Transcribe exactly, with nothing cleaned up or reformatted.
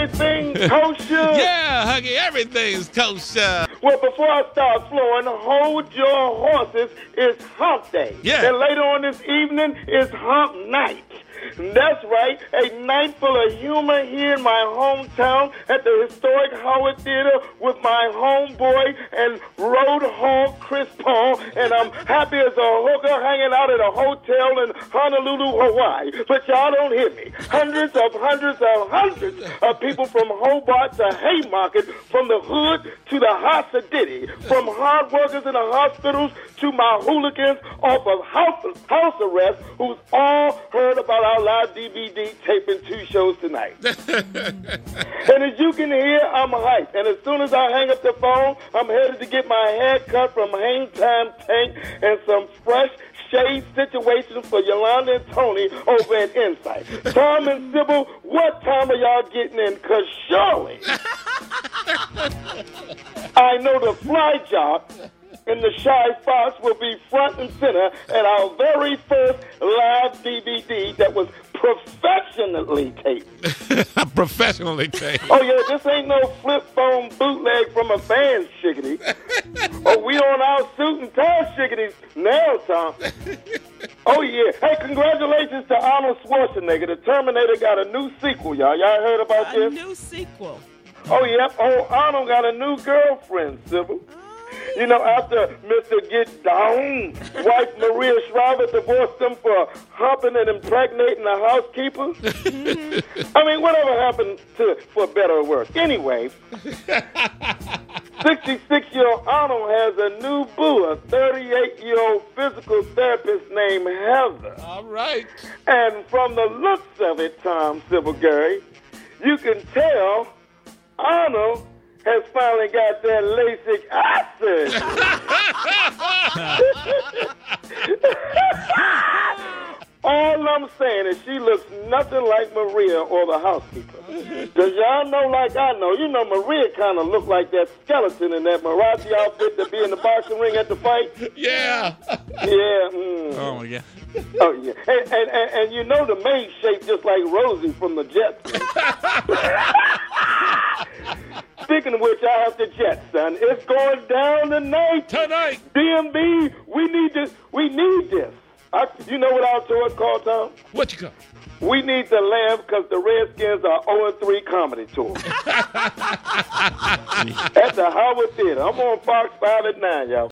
everything kosher? Yeah, Huggy, everything's kosher. Well, before I start flowing, hold your horses. It's hump day. Yeah. And later on this evening is hump night. That's right, a night full of humor here in my hometown at the historic Howard Theater with my homeboy and road hog Chris Paul, and I'm happy as a hooker hanging out at a hotel in Honolulu, Hawaii. But y'all don't hear me. Hundreds of hundreds of hundreds of people from Hobart to Haymarket, from the hood to the Hasidity, from hard workers in the hospitals to my hooligans off of house, house arrest, who's all heard about our live D V D taping two shows tonight. And as you can hear, I'm hyped. And as soon as I hang up the phone, I'm headed to get my hair cut from Hang Time Tank and some fresh shade situations for Yolanda and Tony over at Insight. Tom and Sybil, what time are y'all getting in? Because surely I know the fly job and the Shy Fox will be front and center at our very first live D V D that was professionally taped. Professionally taped. Oh, yeah, this ain't no flip phone bootleg from a fan's shiggity. Oh, we on our suit and tie shiggities now, Tom. Oh, yeah. Hey, congratulations to Arnold Schwarzenegger. The Terminator got a new sequel, y'all. Y'all heard about A this? new sequel. Oh, yep. Oh, Arnold got a new girlfriend, Sybil. You know, after Mister Get Down, wife Maria Shriver divorced him for humping and impregnating a housekeeper. I mean, whatever happened to for better or worse. Anyway, sixty-six-year-old Arnold has a new boo, a thirty-eight-year-old physical therapist named Heather. All right. And from the looks of it, Tom Silvergary, you can tell Arnold has finally got that LASIK acid. All I'm saying is she looks nothing like Maria or the housekeeper. Because y'all know like I know, you know Maria kind of looked like that skeleton in that Marathi outfit to be in the boxing ring at the fight. Yeah. Yeah. Mm. Oh, my God. Oh, yeah. And, and, and, and you know the maid shaped just like Rosie from the Jets. Speaking of which, I have the Jets, son. It's going down tonight. Tonight. D M B, we need this. We need this. I, you know what our tour is called, Tom? What you got? We need the Lamb because the Redskins are oh and three comedy tour. At the Howard Theater. I'm on Fox five at nine, y'all.